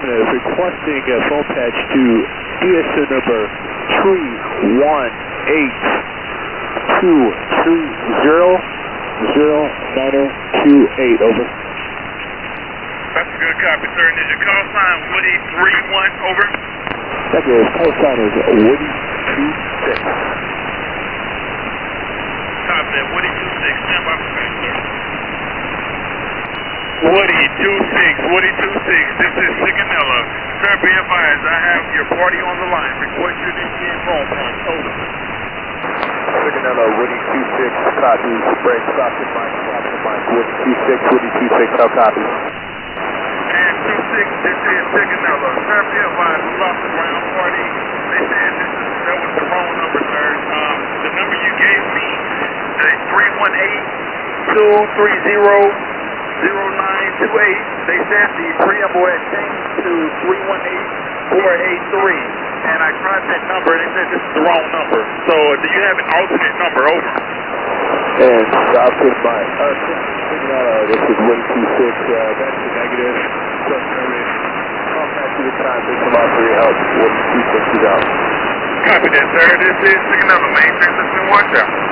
affirmative. Requesting a phone patch to DSO number 318-230-0928, over. That's a good copy, sir. And is your call sign Woody 31, over? Thank you. Call sign is Woody 26. Copy that, Woody 26. Stand by for me, sir. Woody 26, this is Sigonella. Sir, be advised, I have your party on the line. Request your DCN phone point, over. Sigonella, Woody 26, copy. Spread, stop the mic, Woody 26, how copy? And 26, this is Sigonella. Sir, be advised, we lost the ground party. They said that was the wrong number, sir. The number you gave me, the 318-230-0928, they said the preamble had changed to 318-483. And I tried that number, and they said this is the wrong number. So, do you have an alternate number, over? And stop the mic. Sigonella, this is Woody 26, that's the negative. Affirmative. Call back to the time, this is about 3 help. Woody 26 is out. Copy that, sir. This is Sigonella, maintain listening, watch out.